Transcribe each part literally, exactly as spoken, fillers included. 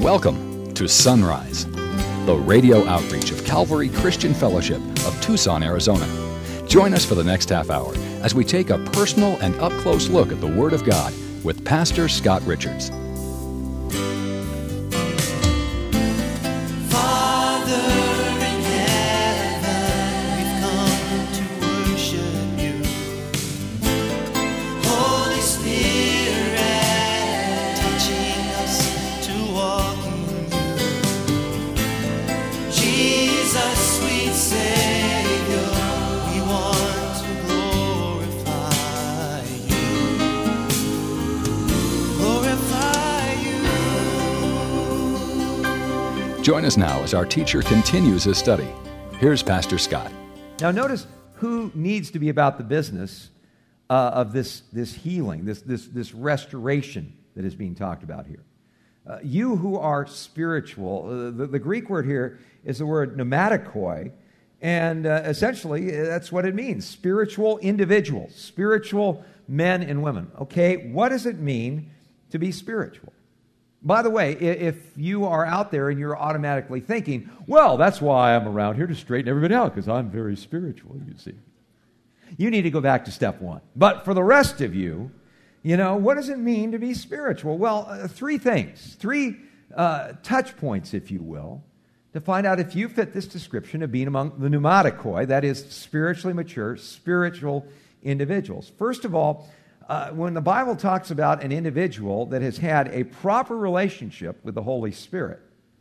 Welcome to Sunrise, the radio outreach of Calvary Christian Fellowship of Tucson, Arizona. Join us for the next half hour as we take a personal and up-close look at the Word of God with Pastor Scott Richards. Join us now as our teacher continues his study. Here's Pastor Scott. Now notice who needs to be about the business uh, of this, this healing, this, this, this restoration that is being talked about here. Uh, you who are spiritual, uh, the, the Greek word here is the word pneumatikoi, and uh, essentially that's what it means, spiritual individuals, spiritual men and women. Okay, what does it mean to be spiritual? By the way, if you are out there and you're automatically thinking, well, that's why I'm around here to straighten everybody out, because I'm very spiritual, you see. You need to go back to step one. But for the rest of you, you know, what does it mean to be spiritual? Well, uh, three things, three uh, touch points, if you will, to find out if you fit this description of being among the pneumatikoi, that is, spiritually mature, spiritual individuals. First of all, Uh, when the Bible talks about an individual that has had a proper relationship with the Holy Spirit,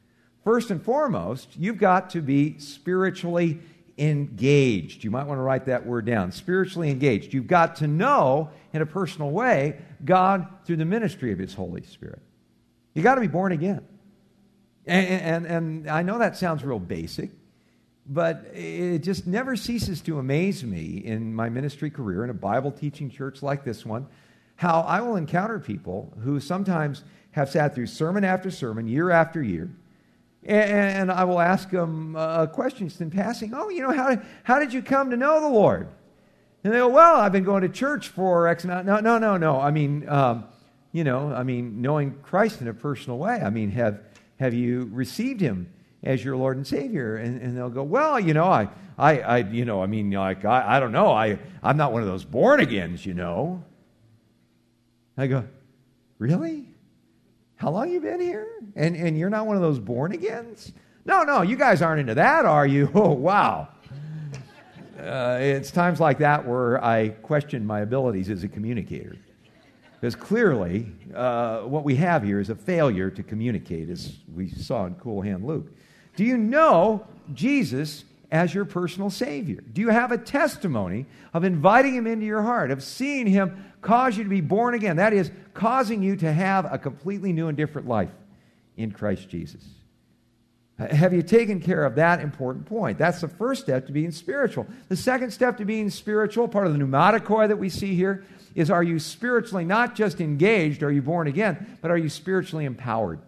first and foremost, you've got to be spiritually engaged. You might want to write that word down, spiritually engaged. You've got to know, in a personal way, God through the ministry of His Holy Spirit. You've got to be born again. And, and, and I know that sounds real basic, but it just never ceases to amaze me in my ministry career in a Bible-teaching church like this one, how I will encounter people who sometimes have sat through sermon after sermon, year after year, and I will ask them a question just in passing. Oh, you know, how did, how did you come to know the Lord? And they go, well, I've been going to church for X amount. No, no, no, no. I mean, um, you know, I mean, knowing Christ in a personal way. I mean, have have you received Him as your Lord and Savior? And, and they'll go, well, you know, I, I, I you know, I mean, like, I, I don't know, I, I'm not one of those born-agains, you know. I go, really? How long you been here? And, and you're not one of those born-agains? No, no, you guys aren't into that, are you? Oh, wow. Uh, it's times like that where I question my abilities as a communicator. Because clearly, uh, what we have here is a failure to communicate, as we saw in Cool Hand Luke. Do you know Jesus as your personal Savior? Do you have a testimony of inviting Him into your heart, of seeing Him cause you to be born again? That is, causing you to have a completely new and different life in Christ Jesus. Have you taken care of that important point? That's the first step to being spiritual. The second step to being spiritual, part of the pneumatikoi that we see here, is are you spiritually not just engaged, are you born again, but are you spiritually empowered?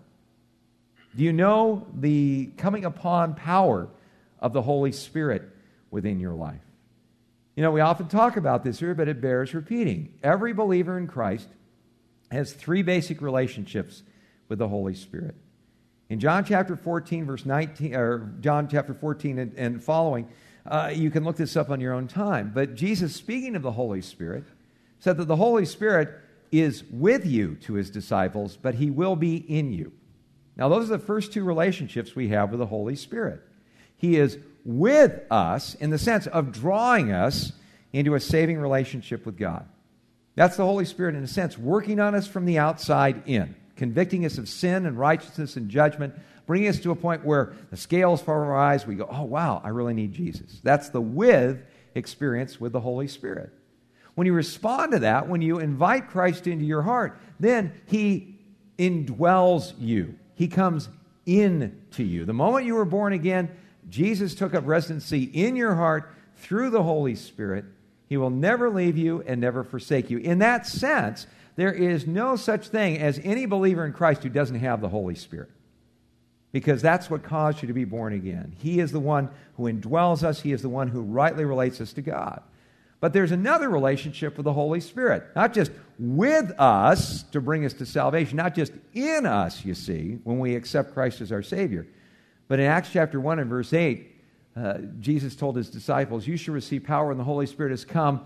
Do you know the coming upon power of the Holy Spirit within your life? You know, we often talk about this here, but it bears repeating. Every believer in Christ has three basic relationships with the Holy Spirit. In John chapter fourteen, verse nineteen, or John chapter fourteen and, and following, uh, you can look this up on your own time. But Jesus, speaking of the Holy Spirit, said that the Holy Spirit is with you to His disciples, but He will be in you. Now, those are the first two relationships we have with the Holy Spirit. He is with us in the sense of drawing us into a saving relationship with God. That's the Holy Spirit, in a sense, working on us from the outside in, convicting us of sin and righteousness and judgment, bringing us to a point where the scales fall from our eyes, we go, oh, wow, I really need Jesus. That's the with experience with the Holy Spirit. When you respond to that, when you invite Christ into your heart, then He indwells you. He comes into you. The moment you were born again, Jesus took up residency in your heart through the Holy Spirit. He will never leave you and never forsake you. In that sense, there is no such thing as any believer in Christ who doesn't have the Holy Spirit, because that's what caused you to be born again. He is the one who indwells us. He is the one who rightly relates us to God. But there's another relationship with the Holy Spirit, not just with us to bring us to salvation, not just in us, you see, when we accept Christ as our Savior. But in Acts chapter one and verse eight, uh, Jesus told his disciples, you shall receive power when the Holy Spirit has come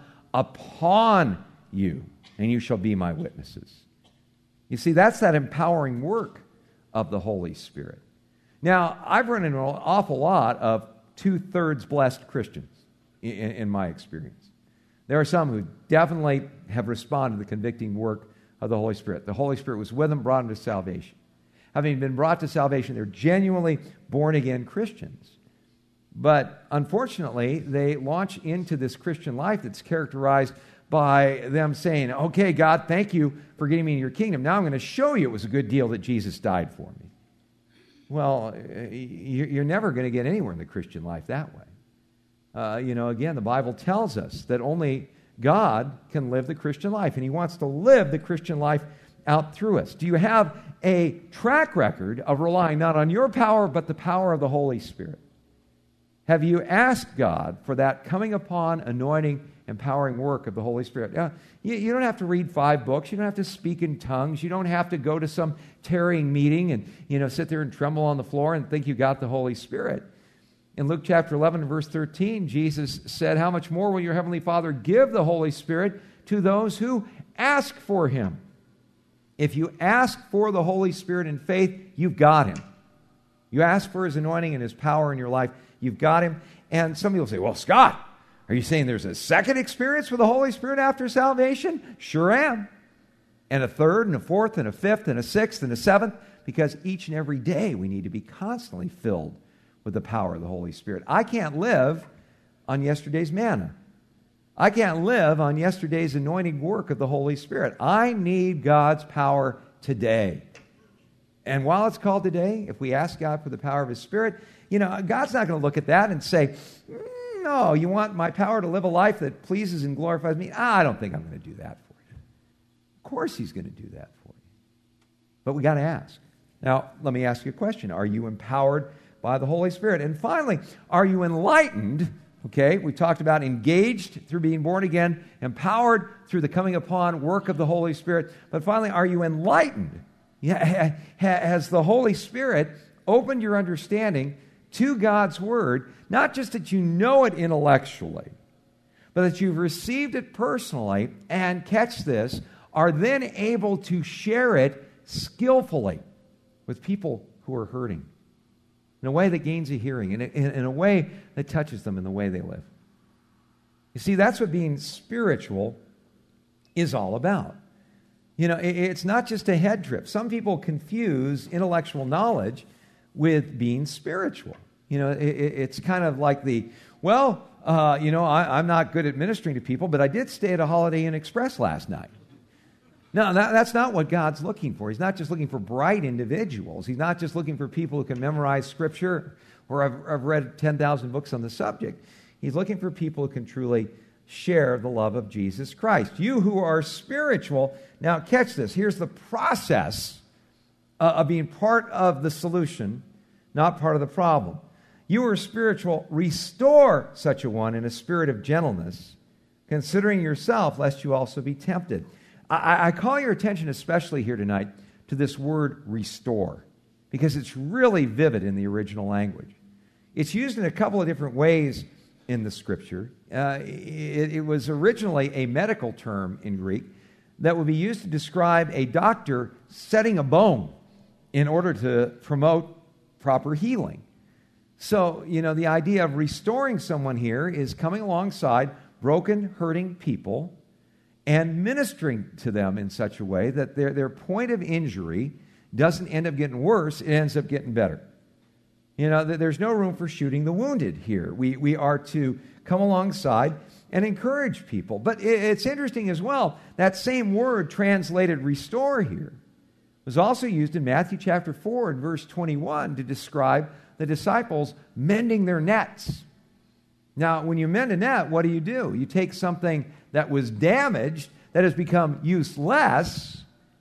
upon you, and you shall be my witnesses. You see, that's that empowering work of the Holy Spirit. Now, I've run into an awful lot of two-thirds blessed Christians in, in my experience. There are some who definitely have responded to the convicting work of the Holy Spirit. The Holy Spirit was with them, brought them to salvation. Having been brought to salvation, they're genuinely born-again Christians. But unfortunately, they launch into this Christian life that's characterized by them saying, okay, God, thank you for getting me in your kingdom. Now I'm going to show you it was a good deal that Jesus died for me. Well, you're never going to get anywhere in the Christian life that way. Uh, you know, again, the Bible tells us that only God can live the Christian life, and he wants to live the Christian life out through us. Do you have a track record of relying not on your power, but the power of the Holy Spirit? Have you asked God for that coming upon, anointing, empowering work of the Holy Spirit? Now, you, you don't have to read five books. You don't have to speak in tongues. You don't have to go to some tarrying meeting and, you know, sit there and tremble on the floor and think you got the Holy Spirit. In Luke chapter eleven and verse thirteen, Jesus said, how much more will your heavenly Father give the Holy Spirit to those who ask for him? If you ask for the Holy Spirit in faith, you've got him. You ask for his anointing and his power in your life, you've got him. And some people say, well, Scott, are you saying there's a second experience with the Holy Spirit after salvation? Sure am. And a third, and a fourth, and a fifth, and a sixth, and a seventh, because each and every day we need to be constantly filled with the power of the Holy Spirit. I can't live on yesterday's manna. I can't live on yesterday's anointing work of the Holy Spirit. I need God's power today. And while it's called today, if we ask God for the power of his Spirit, you know, God's not going to look at that and say, no, you want my power to live a life that pleases and glorifies me? Ah, I don't think I'm going to do that for you. Of course he's going to do that for you. But we got to ask. Now, let me ask you a question. Are you empowered by the Holy Spirit? And finally, are you enlightened? Okay, we talked about engaged through being born again, empowered through the coming upon work of the Holy Spirit. But finally, are you enlightened? Yeah, has the Holy Spirit opened your understanding to God's Word, not just that you know it intellectually, but that you've received it personally, and catch this, are then able to share it skillfully with people who are hurting, in a way that gains a hearing, in a, in a way that touches them in the way they live. You see, that's what being spiritual is all about. You know, it, it's not just a head trip. Some people confuse intellectual knowledge with being spiritual. You know, it, it's kind of like the, well, uh, you know, I, I'm not good at ministering to people, but I did stay at a Holiday Inn Express last night. No, that, that's not what God's looking for. He's not just looking for bright individuals. He's not just looking for people who can memorize Scripture, or I've, I've read ten thousand books on the subject. He's looking for people who can truly share the love of Jesus Christ. You who are spiritual, now catch this. Here's the process uh, of being part of the solution, not part of the problem. You who are spiritual, restore such a one in a spirit of gentleness, considering yourself, lest you also be tempted. I, I call your attention especially here tonight to this word restore, because it's really vivid in the original language. It's used in a couple of different ways in the Scripture. Uh, it, it was originally a medical term in Greek that would be used to describe a doctor setting a bone in order to promote proper healing. So, you know, the idea of restoring someone here is coming alongside broken, hurting people and ministering to them in such a way that their, their point of injury doesn't end up getting worse, it ends up getting better. You know, there's no room for shooting the wounded here. We, we are to come alongside and encourage people. But it's interesting as well, that same word translated restore here was also used in Matthew chapter four and verse twenty-one to describe the disciples mending their nets. Now, when you mend a net, what do you do? You take something that was damaged, that has become useless,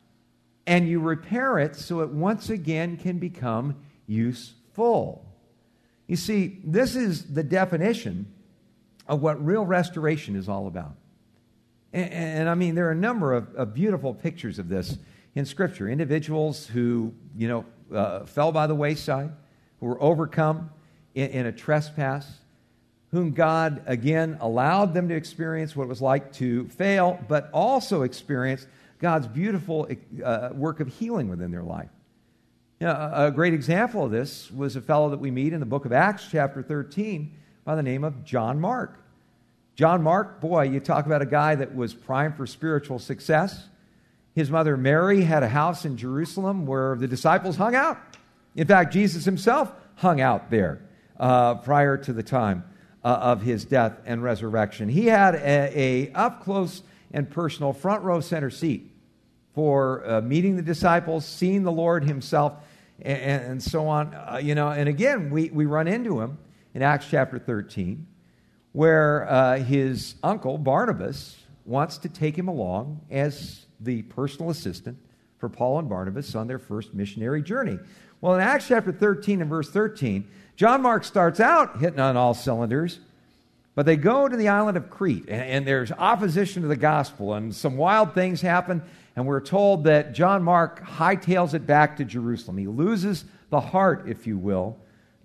and you repair it so it once again can become useful. You see, this is the definition of what real restoration is all about. And, and I mean, there are a number of, of beautiful pictures of this in Scripture. Individuals who, you know, uh, fell by the wayside, who were overcome in, in a trespass, whom God, again, allowed them to experience what it was like to fail, but also experience God's beautiful uh, work of healing within their life. You know, a great example of this was a fellow that we meet in the book of Acts, chapter thirteen, by the name of John Mark. John Mark, boy, you talk about a guy that was primed for spiritual success. His mother Mary had a house in Jerusalem where the disciples hung out. In fact, Jesus himself hung out there uh, prior to the time uh, of his death and resurrection. He had a, a up-close and personal front row center seat for uh, meeting the disciples, seeing the Lord himself, and, and so on. Uh, you know, and again, we, we run into him in Acts chapter thirteen, where uh, his uncle Barnabas wants to take him along as the personal assistant for Paul and Barnabas on their first missionary journey. Well, in Acts chapter thirteen and verse thirteen, John Mark starts out hitting on all cylinders, but they go to the island of Crete, and, and there's opposition to the gospel, and some wild things happen, and we're told that John Mark hightails it back to Jerusalem. He loses the heart, if you will,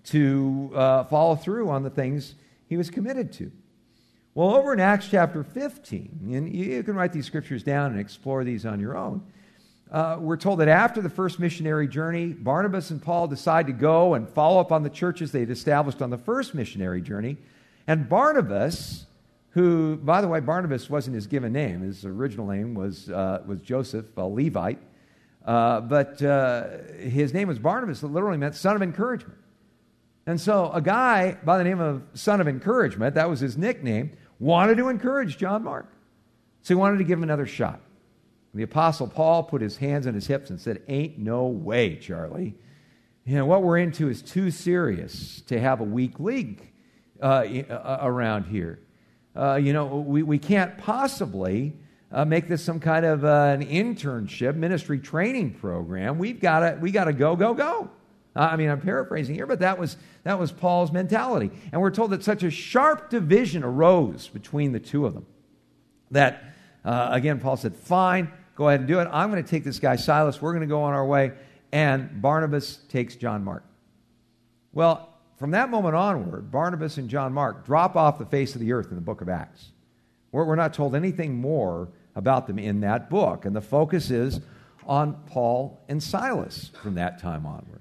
to uh, follow through on the things he was committed to. Well, over in Acts chapter fifteen, and you can write these scriptures down and explore these on your own, uh, we're told that after the first missionary journey, Barnabas and Paul decide to go and follow up on the churches they'd established on the first missionary journey. And Barnabas, who, by the way, Barnabas wasn't his given name. His original name was, uh, was Joseph, a Levite. Uh, but uh, his name was Barnabas, that literally meant son of encouragement. And so a guy by the name of son of encouragement, that was his nickname, wanted to encourage John Mark. So he wanted to give him another shot. And the Apostle Paul put his hands on his hips and said, "Ain't no way, Charlie. You know, what we're into is too serious to have a weak league uh, around here. Uh, you know, we, we can't possibly uh, make this some kind of uh, an internship, ministry training program. We've got to we got to go, go, go." I mean, I'm paraphrasing here, but that was that was Paul's mentality. And we're told that such a sharp division arose between the two of them that, uh, again, Paul said, "Fine, go ahead and do it. I'm going to take this guy Silas. We're going to go on our way." And Barnabas takes John Mark. Well, from that moment onward, Barnabas and John Mark drop off the face of the earth in the book of Acts. We're, we're not told anything more about them in that book. And the focus is on Paul and Silas from that time onward.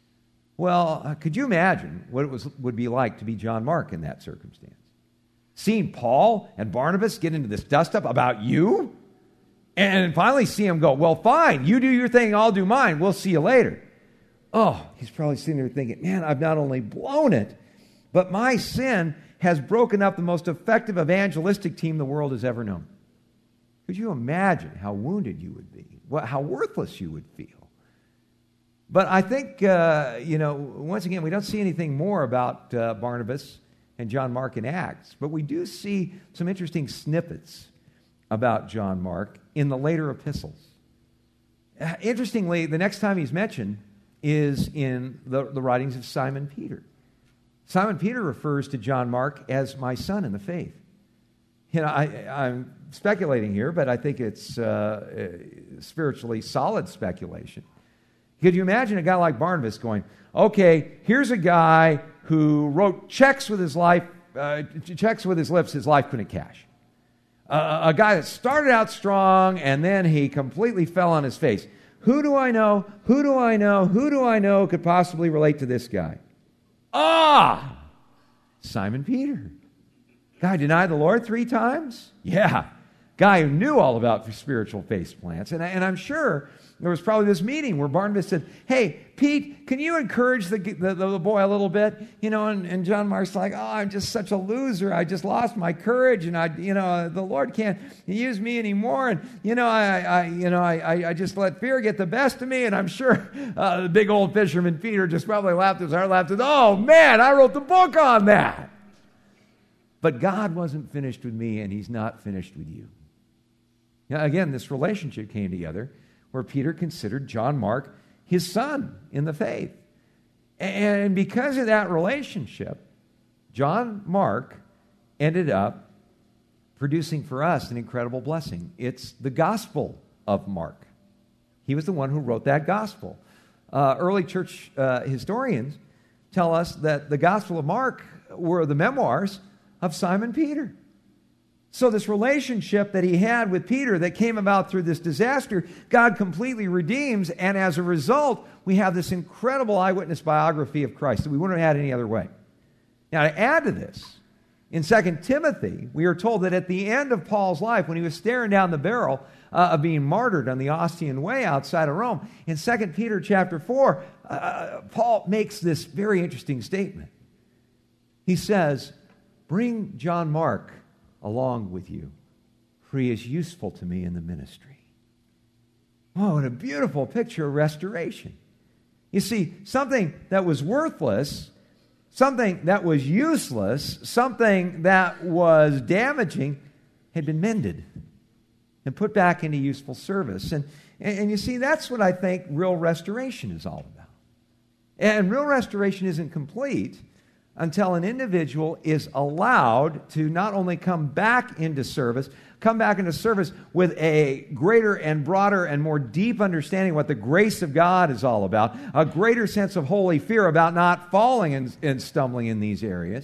Well, uh, could you imagine what it was would be like to be John Mark in that circumstance? Seeing Paul and Barnabas get into this dust-up about you, and finally see him go, "Well, fine, you do your thing, I'll do mine, we'll see you later." Oh, he's probably sitting there thinking, "Man, I've not only blown it, but my sin has broken up the most effective evangelistic team the world has ever known." Could you imagine how wounded you would be, how worthless you would feel? But I think, uh, you know, once again, we don't see anything more about uh, Barnabas and John Mark in Acts, but we do see some interesting snippets about John Mark in the later epistles. Uh, interestingly, the next time he's mentioned is in the, the writings of Simon Peter. Simon Peter refers to John Mark as my son in the faith. You know, I, I'm speculating here, but I think it's uh, spiritually solid speculation. Could you imagine a guy like Barnabas going, "Okay, here's a guy who wrote checks with his life, uh, checks with his lips his life couldn't cash. Uh, a guy that started out strong and then he completely fell on his face. Who do I know? Who do I know? Who do I know could possibly relate to this guy?" Ah, Simon Peter. Guy denied the Lord three times? Yeah. Guy who knew all about spiritual faith plants. And, and I'm sure there was probably this meeting where Barnabas said, "Hey, Pete, can you encourage the, the, the boy a little bit?" You know, and, and John Mark's like, "Oh, I'm just such a loser. I just lost my courage, and I, you know, the Lord can't use me anymore. And you know, I, I you know, I, I just let fear get the best of me." And I'm sure uh, the big old fisherman Peter just probably laughed his heart, laughed. "Oh man, I wrote the book on that." But God wasn't finished with me, and He's not finished with you. Now, again, this relationship came together where Peter considered John Mark his son in the faith. And because of that relationship, John Mark ended up producing for us an incredible blessing. It's the Gospel of Mark. He was the one who wrote that gospel. Uh, early church uh, historians tell us that the Gospel of Mark were the memoirs of Simon Peter. So this relationship that he had with Peter that came about through this disaster, God completely redeems, and as a result, we have this incredible eyewitness biography of Christ that we wouldn't have had any other way. Now, to add to this, in Second Timothy, we are told that at the end of Paul's life, when he was staring down the barrel uh, of being martyred on the Ostian Way outside of Rome, in Second Peter chapter four, uh, Paul makes this very interesting statement. He says, "Bring John Mark along with you, for he is useful to me in the ministry." Oh, what a beautiful picture of restoration. You see, something that was worthless, something that was useless, something that was damaging had been mended and put back into useful service. And, and you see, that's what I think real restoration is all about. And real restoration isn't complete until an individual is allowed to not only come back into service, come back into service with a greater and broader and more deep understanding of what the grace of God is all about, a greater sense of holy fear about not falling and, and stumbling in these areas,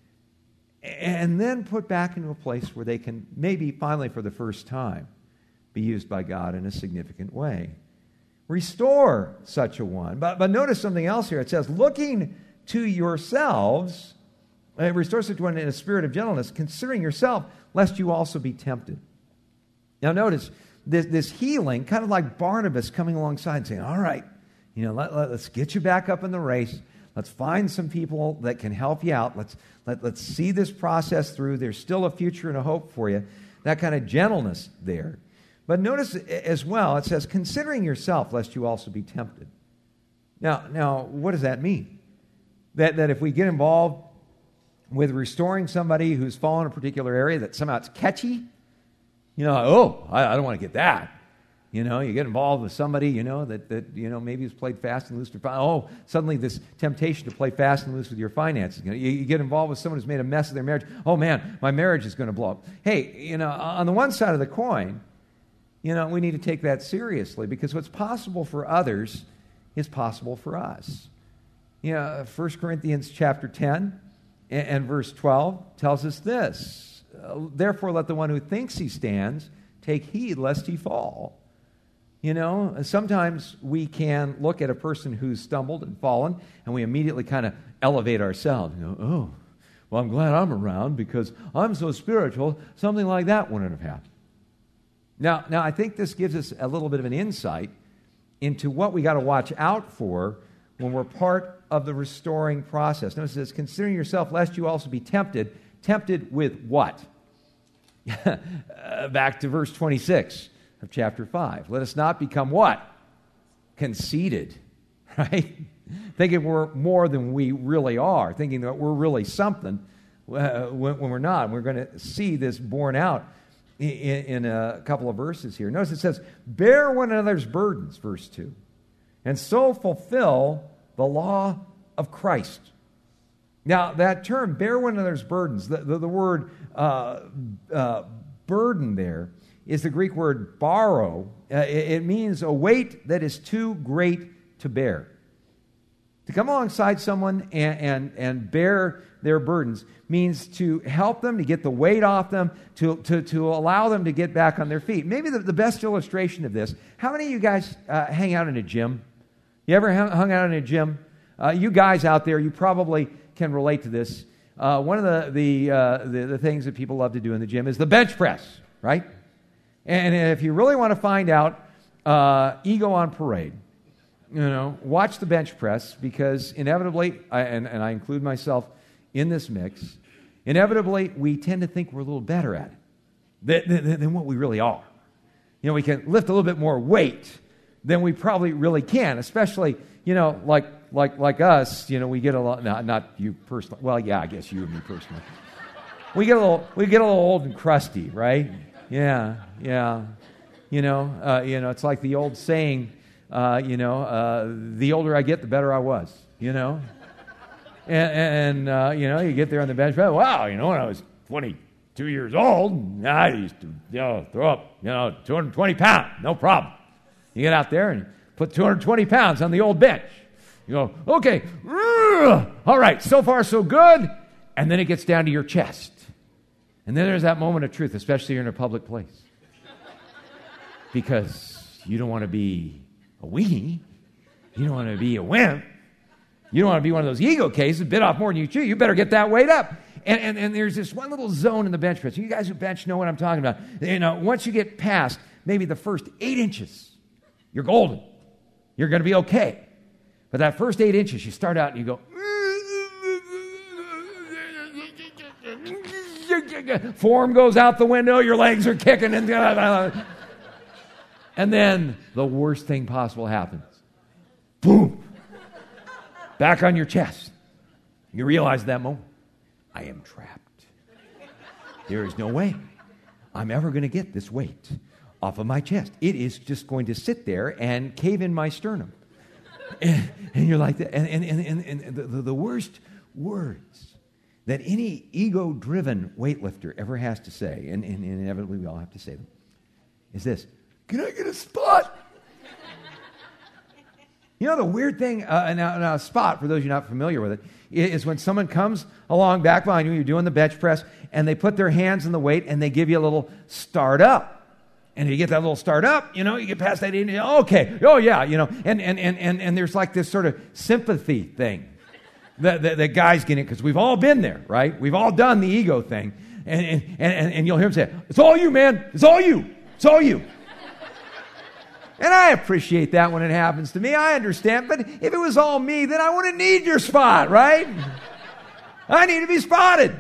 and then put back into a place where they can maybe finally for the first time be used by God in a significant way. Restore such a one. But, but notice something else here. It says, looking to yourselves, uh, restore such one in a spirit of gentleness, considering yourself, lest you also be tempted. Now notice, this, this healing, kind of like Barnabas coming alongside and saying, all right, you know, let, let, let's get you back up in the race. Let's find some people that can help you out. Let's, let, let's see this process through. There's still a future and a hope for you. That kind of gentleness there. But notice as well, it says, considering yourself, lest you also be tempted. Now, now what does that mean? That, that if we get involved with restoring somebody who's fallen in a particular area, that somehow it's catchy, you know, oh, I, I don't want to get that. You know, you get involved with somebody, you know, that, that you know, maybe has played fast and loose. For, oh, suddenly this temptation to play fast and loose with your finances. You know, you, you get involved with someone who's made a mess of their marriage. Oh, man, my marriage is going to blow up. Hey, you know, on the one side of the coin, you know, we need to take that seriously because what's possible for others is possible for us. You know, First Corinthians chapter ten and, and verse twelve tells us this. Therefore, let the one who thinks he stands take heed lest he fall. You know, sometimes we can look at a person who's stumbled and fallen, and we immediately kind of elevate ourselves. You know, oh, well, I'm glad I'm around because I'm so spiritual. Something like that wouldn't have happened. Now, now I think this gives us a little bit of an insight into what we got to watch out for when we're part of the restoring process. Notice it says, considering yourself, lest you also be tempted. Tempted with what? uh, back to verse twenty-six of chapter five. Let us not become what? Conceited, right? Thinking we're more than we really are. Thinking that we're really something uh, when, when we're not. And we're going to see this borne out in, in a couple of verses here. Notice it says, bear one another's burdens, verse two, and so fulfill the law of Christ. Now, that term, bear one another's burdens, the, the, the word uh, uh, burden there is the Greek word borrow. Uh, it, it means a weight that is too great to bear. To come alongside someone and, and, and bear their burdens means to help them, to get the weight off them, to, to, to allow them to get back on their feet. Maybe the, the best illustration of this, how many of you guys uh, hang out in a gym? You ever hung out in a gym? Uh, you guys out there, you probably can relate to this. Uh, one of the the, uh, the the things that people love to do in the gym is the bench press, right? And if you really want to find out uh, ego on parade, you know, watch the bench press because inevitably, I, and, and I include myself in this mix, inevitably we tend to think we're a little better at it than, than, than what we really are. You know, we can lift a little bit more weight than we probably really can, especially, you know, like like like us, you know, we get a lot, not, not you personally, well, yeah, I guess you and me personally. We get a little, we get a little old and crusty, right? Yeah, yeah. You know, uh, you know, it's like the old saying, uh, you know, uh, the older I get, the better I was, you know? And, and uh, you know, you get there on the bench, wow, you know, when I was twenty-two years old, I used to, you know, throw up, you know, two hundred twenty pounds, no problem. You get out there and put two hundred twenty pounds on the old bench. You go, okay, all right, so far so good. And then it gets down to your chest. And then there's that moment of truth, especially you're in a public place. Because you don't want to be a weenie. You don't want to be a wimp. You don't want to be one of those ego cases, bit off more than you chew. You better get that weight up. And, and, and there's this one little zone in the bench press. You guys who bench know what I'm talking about. You know, once you get past maybe the first eight inches, you're golden. You're going to be okay. But that first eight inches, you start out and you go, form goes out the window, your legs are kicking, and and then the worst thing possible happens. Boom. Back on your chest. You realize at that moment, I am trapped. There is no way I'm ever going to get this weight off of my chest. It is just going to sit there and cave in my sternum. And, and you're like that. And, and, and, and, and the, the worst words that any ego-driven weightlifter ever has to say, and, and inevitably we all have to say them, is this: can I get a spot? You know the weird thing, uh, now, now a spot, for those of you not familiar with it, is when someone comes along back behind you, you're doing the bench press, and they put their hands in the weight, and they give you a little start up. And if you get that little start up, you know, you get past that, okay, oh yeah, you know, and and and and, and there's like this sort of sympathy thing that, that, that guys get in, because we've all been there, right? We've all done the ego thing. And, and, and, and you'll hear him say, it's all you, man. It's all you. It's all you. And I appreciate that when it happens to me. I understand. But if it was all me, then I wouldn't need your spot, right? I need to be spotted.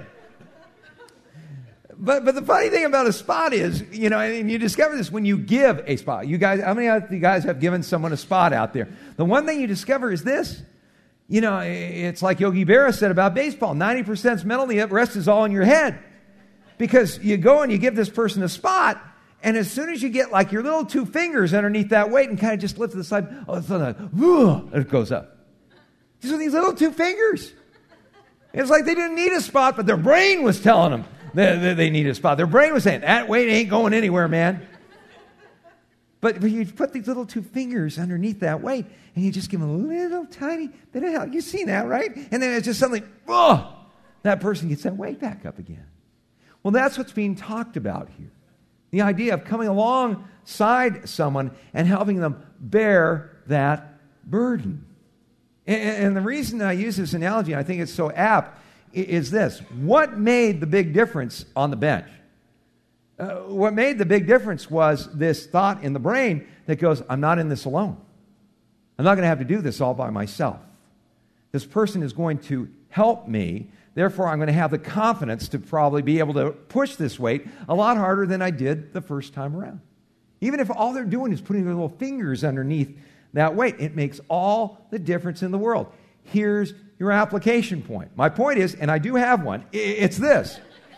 But but the funny thing about a spot is, you know, and you discover this when you give a spot. You guys, how many of you guys have given someone a spot out there? The one thing you discover is this. You know, it's like Yogi Berra said about baseball. ninety percent is mental, the rest is all in your head. Because you go and you give this person a spot, and as soon as you get like your little two fingers underneath that weight and kind of just lift to the side, oh, it's like, whoo, it goes up. Just with these little two fingers. It's like they didn't need a spot, but their brain was telling them they, they, they need a spot. Their brain was saying, that weight ain't going anywhere, man. But, but you put these little two fingers underneath that weight, and you just give them a little tiny bit of help. You've seen that, right? And then it's just suddenly, oh, that person gets that weight back up again. Well, that's what's being talked about here. The idea of coming alongside someone and helping them bear that burden. And, and the reason I use this analogy, and I think it's so apt, is this. What made the big difference on the bench? Uh, what made the big difference was this thought in the brain that goes, I'm not in this alone. I'm not going to have to do this all by myself. This person is going to help me. Therefore, I'm going to have the confidence to probably be able to push this weight a lot harder than I did the first time around. Even if all they're doing is putting their little fingers underneath that weight, it makes all the difference in the world. Here's your application point. My point is, and I do have one, it's this.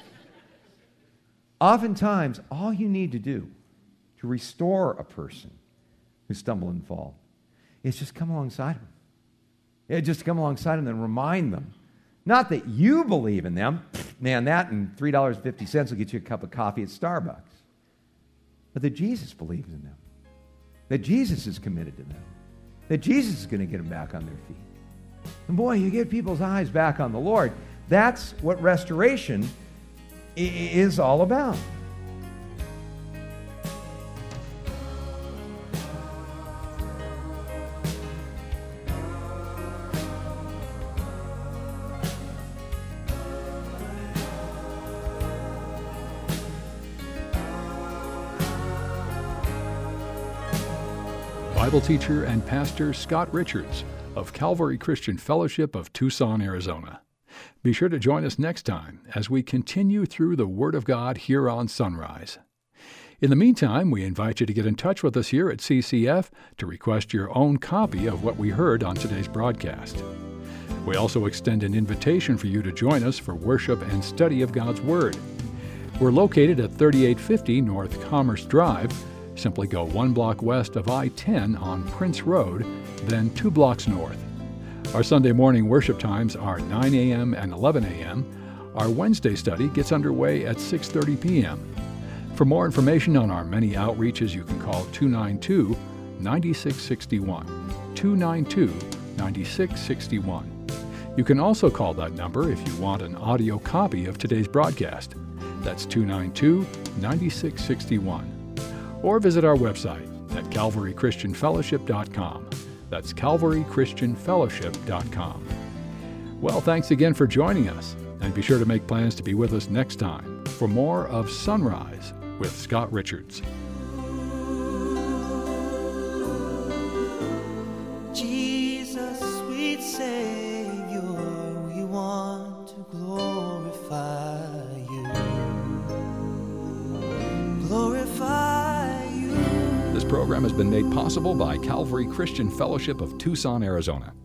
Oftentimes, all you need to do to restore a person who stumbled and fall is just come alongside them. Yeah, just come alongside them and remind them. Not that you believe in them. Man, that and three dollars and fifty cents will get you a cup of coffee at Starbucks. But that Jesus believes in them. That Jesus is committed to them. That Jesus is going to get them back on their feet. And boy, you get people's eyes back on the Lord. That's what restoration is all about. Bible teacher and pastor Scott Richards of Calvary Christian Fellowship of Tucson, Arizona. Be sure to join us next time as we continue through the Word of God here on Sunrise. In the meantime, we invite you to get in touch with us here at C C F to request your own copy of what we heard on today's broadcast. We also extend an invitation for you to join us for worship and study of God's Word. We're located at thirty-eight fifty North Commerce Drive. Simply go one block west of I ten on Prince Road, then two blocks north. Our Sunday morning worship times are nine a.m. and eleven a.m. Our Wednesday study gets underway at six thirty p.m. For more information on our many outreaches, you can call two nine two, nine six six one, two nine two, nine six six one. You can also call that number if you want an audio copy of today's broadcast. That's two nine two, nine six six one. Or visit our website at calvary christian fellowship dot com. That's calvary christian fellowship dot com. Well, thanks again for joining us, and be sure to make plans to be with us next time for more of Sunrise with Scott Richards. Jesus, sweet Savior, we want to glorify you. Glorify you. This program has been made possible by Calvary Christian Fellowship of Tucson, Arizona.